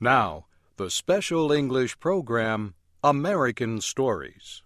Now, the special English program, American Stories.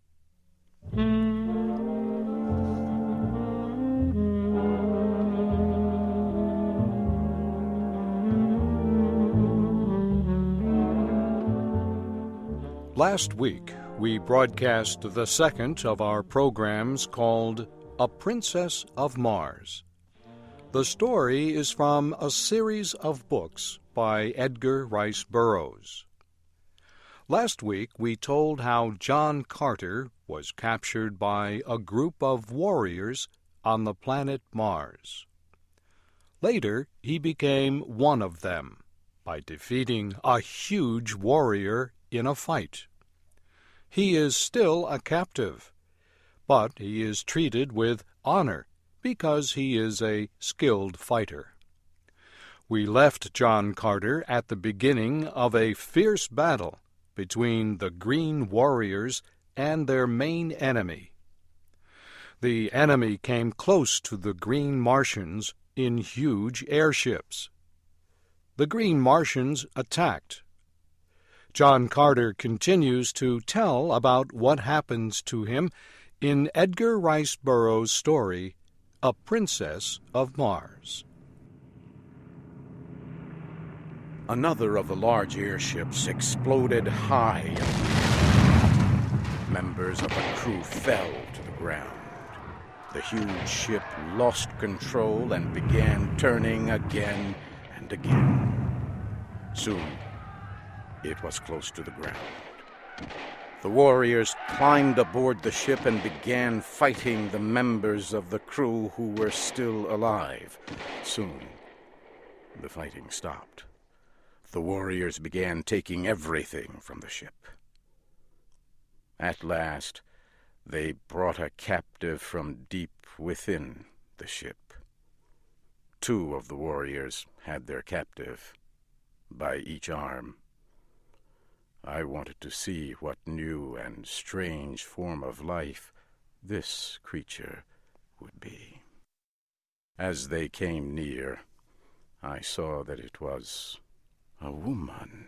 Last week, we broadcast the second of our programs called A Princess of Mars. The story is from a series of books by Edgar Rice Burroughs. Last week, we told how John Carter was captured by a group of warriors on the planet Mars. Later, he became one of them by defeating a huge warrior in a fight. He is still a captive, but he is treated with honor because he is a skilled fighter. We left John Carter at the beginning of a fierce battle between the Green Warriors and their main enemy. The enemy came close to the Green Martians in huge airships. The Green Martians attacked. John Carter continues to tell about what happens to him in Edgar Rice Burroughs' story, A Princess of Mars. Another of the large airships exploded high. Members of the crew fell to the ground. The huge ship lost control and began turning again and again. Soon, it was close to the ground. The warriors climbed aboard the ship and began fighting the members of the crew who were still alive. Soon, the fighting stopped. The warriors began taking everything from the ship. At last, they brought a captive from deep within the ship. 2 of the warriors had their captive by each arm. I wanted to see what new and strange form of life this creature would be. As they came near, I saw that it was a woman.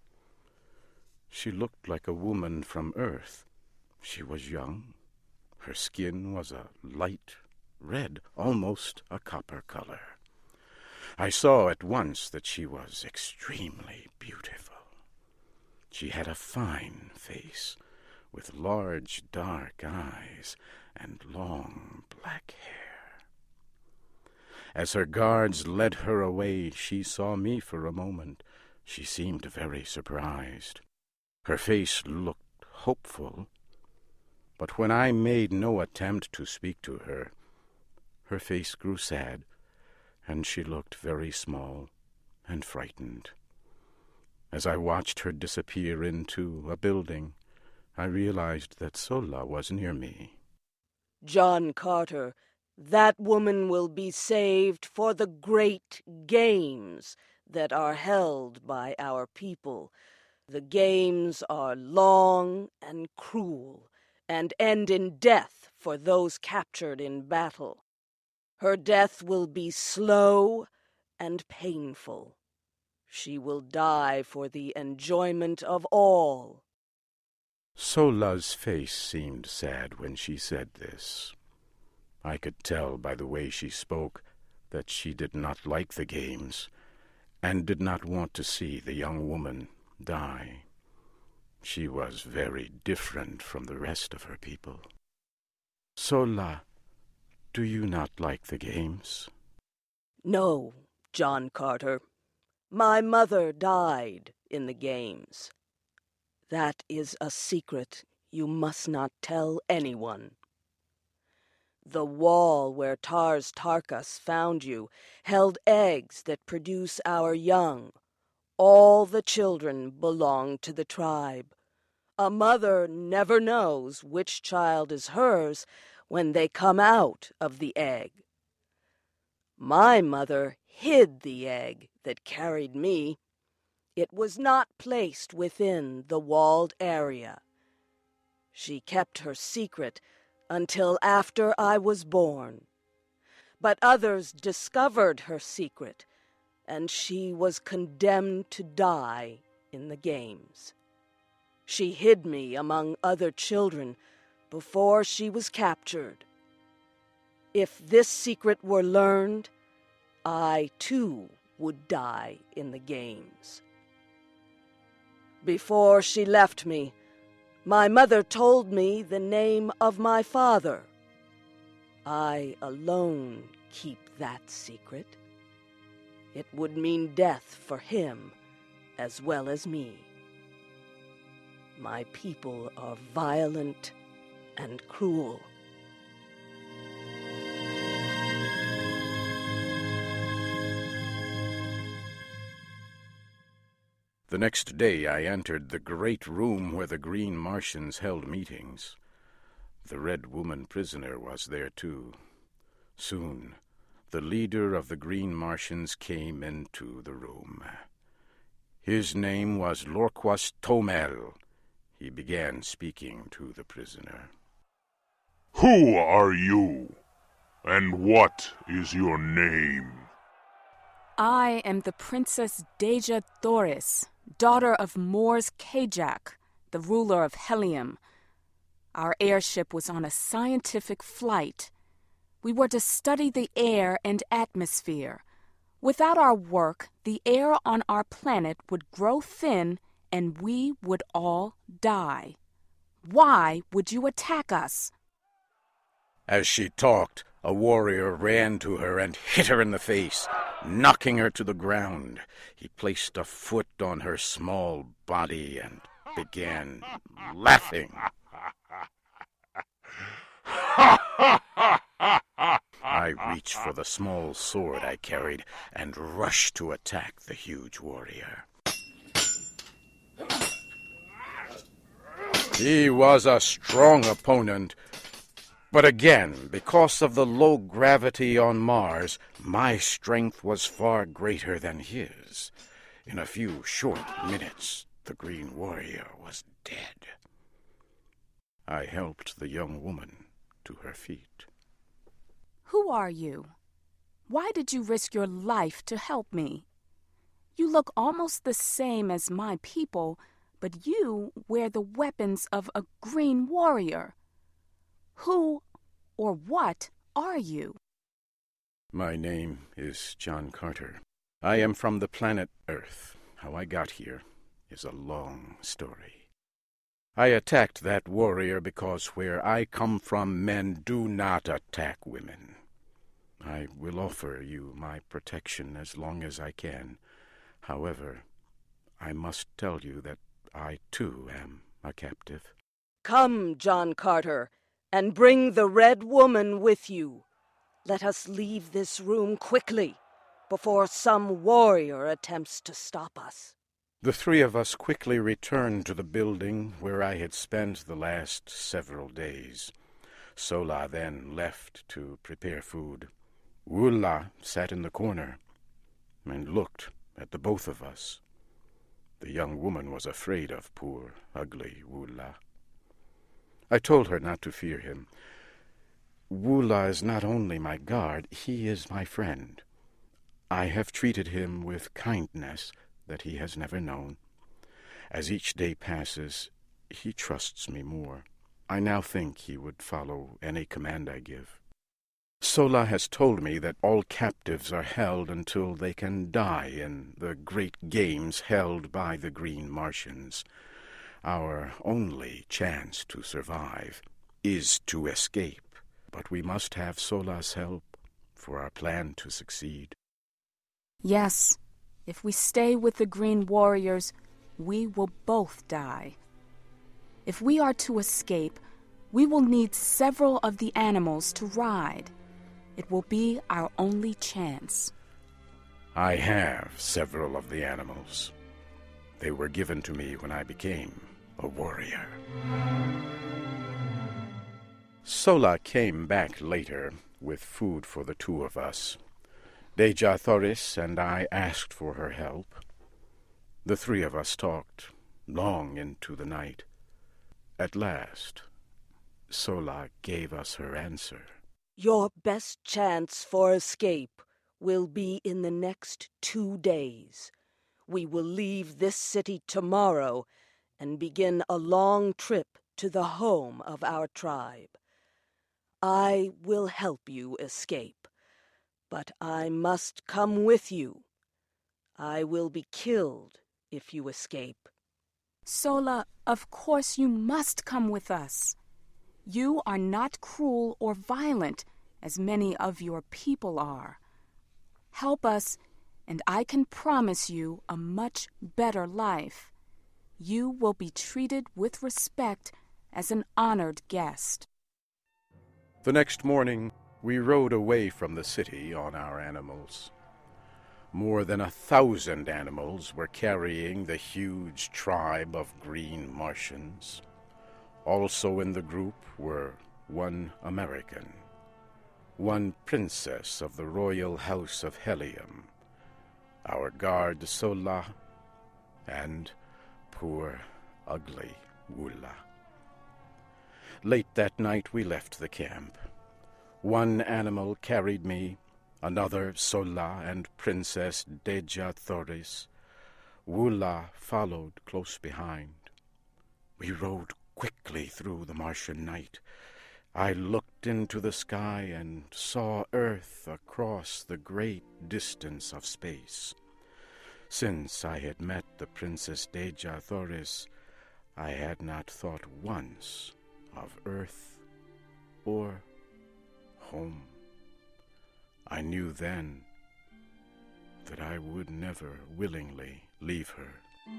She looked like a woman from Earth. She was young. Her skin was a light red, almost a copper color. I saw at once that she was extremely beautiful. She had a fine face, with large dark eyes and long black hair. As her guards led her away, she saw me for a moment. She seemed very surprised. Her face looked hopeful, but when I made no attempt to speak to her, her face grew sad, and she looked very small and frightened. As I watched her disappear into a building, I realized that Sola was near me. John Carter, that woman will be saved for the great games that are held by our people. The games are long and cruel and end in death for those captured in battle. Her death will be slow and painful. She will die for the enjoyment of all. Sola's face seemed sad when she said this. I could tell by the way she spoke that she did not like the games and did not want to see the young woman die. She was very different from the rest of her people. Sola, do you not like the games? No, John Carter. My mother died in the games. That is a secret you must not tell anyone. The wall where Tars Tarkas found you held eggs that produce our young. All the children belong to the tribe. A mother never knows which child is hers when they come out of the egg. My mother hid the egg that carried me. It was not placed within the walled area. She kept her secret until after I was born. But others discovered her secret, and she was condemned to die in the games. She hid me among other children before she was captured. If this secret were learned, I too would die in the games. Before she left me, my mother told me the name of my father. I alone keep that secret. It would mean death for him as well as me. My people are violent and cruel. The next day I entered the great room where the Green Martians held meetings. The Red Woman prisoner was there too. Soon, the leader of the Green Martians came into the room. His name was Lorquas Tomel. He began speaking to the prisoner. Who are you? And what is your name? I am the Princess Deja Thoris, daughter of Mors Kajak, the ruler of Helium. Our airship was on a scientific flight. We were to study the air and atmosphere. Without our work, the air on our planet would grow thin and we would all die. Why would you attack us? As she talked, a warrior ran to her and hit her in the face, knocking her to the ground. He placed a foot on her small body and began laughing. I reached for the small sword I carried and rushed to attack the huge warrior. He was a strong opponent, but again, because of the low gravity on Mars, my strength was far greater than his. In a few short minutes, the Green Warrior was dead. I helped the young woman to her feet. Who are you? Why did you risk your life to help me? You look almost the same as my people, but you wear the weapons of a Green Warrior. Who or what are you? My name is John Carter. I am from the planet Earth. How I got here is a long story. I attacked that warrior because where I come from, men do not attack women. I will offer you my protection as long as I can. However, I must tell you that I too am a captive. Come, John Carter, and bring the Red Woman with you. Let us leave this room quickly, before some warrior attempts to stop us. The three of us quickly returned to the building where I had spent the last several days. Sola then left to prepare food. Wulla sat in the corner and looked at the both of us. The young woman was afraid of poor, ugly Wulla. I told her not to fear him. Wulla is not only my guard, he is my friend. I have treated him with kindness that he has never known. As each day passes, he trusts me more. I now think he would follow any command I give. Sola has told me that all captives are held until they can die in the great games held by the Green Martians. Our only chance to survive is to escape, but we must have Sola's help for our plan to succeed. Yes, if we stay with the Green Warriors, we will both die. If we are to escape, we will need several of the animals to ride. It will be our only chance. I have several of the animals. They were given to me when I became a warrior. Sola came back later with food for the two of us. Deja Thoris and I asked for her help. The three of us talked long into the night. At last, Sola gave us her answer. Your best chance for escape will be in the next 2 days. We will leave this city tomorrow and begin a long trip to the home of our tribe. I will help you escape, but I must come with you. I will be killed if you escape. Sola, of course you must come with us. You are not cruel or violent, as many of your people are. Help us, and I can promise you a much better life. You will be treated with respect as an honored guest. The next morning, we rode away from the city on our animals. More than 1,000 animals were carrying the huge tribe of green Martians. Also in the group were one American, one princess of the royal house of Helium, our guard Sola, and poor, ugly Wula. Late that night we left the camp. One animal carried me, another Sola and Princess Deja Thoris. Wula followed close behind. We rode quickly through the Martian night. I looked into the sky and saw Earth across the great distance of space. Since I had met the Princess Deja Thoris, I had not thought once of Earth or home. I knew then that I would never willingly leave her.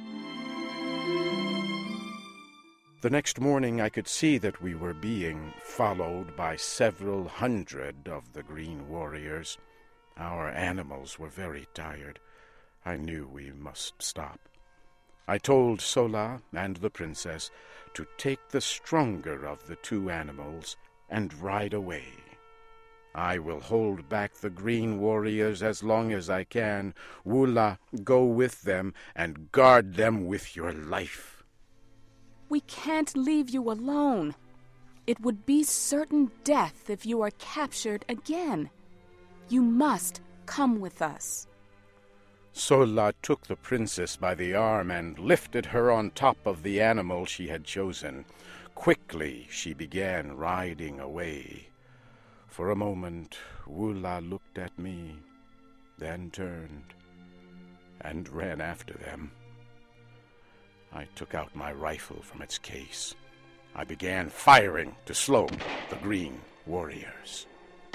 The next morning I could see that we were being followed by several hundred of the green warriors. Our animals were very tired. I knew we must stop. I told Sola and the princess to take the stronger of the two animals and ride away. I will hold back the green warriors as long as I can. Wula, go with them and guard them with your life. We can't leave you alone. It would be certain death if you are captured again. You must come with us. Sola took the princess by the arm and lifted her on top of the animal she had chosen. Quickly she began riding away. For a moment, Wula looked at me, then turned and ran after them. I took out my rifle from its case. I began firing to slow the green warriors.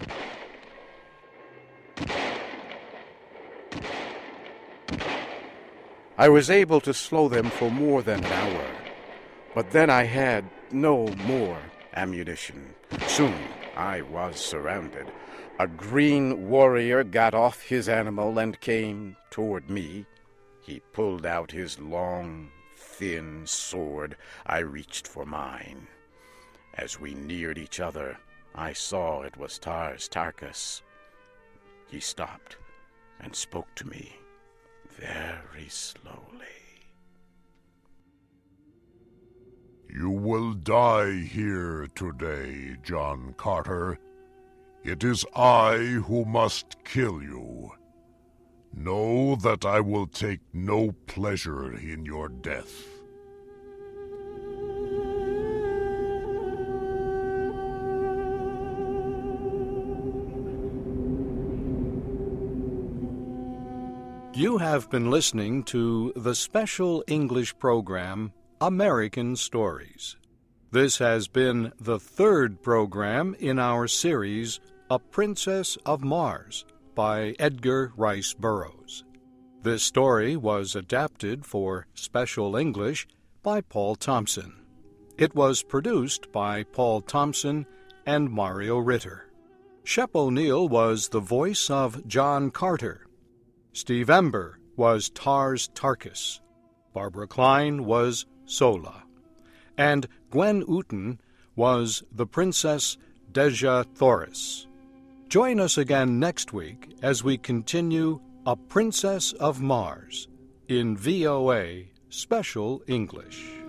I was able to slow them for more than an hour, but then I had no more ammunition. Soon I was surrounded. A green warrior got off his animal and came toward me. He pulled out his long, thin sword. I reached for mine. As we neared each other, I saw it was Tars Tarkas. He stopped and spoke to me very slowly. You will die here today, John Carter. It is I who must kill you. Know that I will take no pleasure in your death. You have been listening to the special English program, American Stories. This has been the third program in our series, A Princess of Mars, by Edgar Rice Burroughs. This story was adapted for special English by Paul Thompson. It was produced by Paul Thompson and Mario Ritter. Shep O'Neill was the voice of John Carter. Steve Ember was Tars Tarkas. Barbara Klein was Sola. And Gwen Uten was the Princess Deja Thoris. Join us again next week as we continue A Princess of Mars in VOA Special English.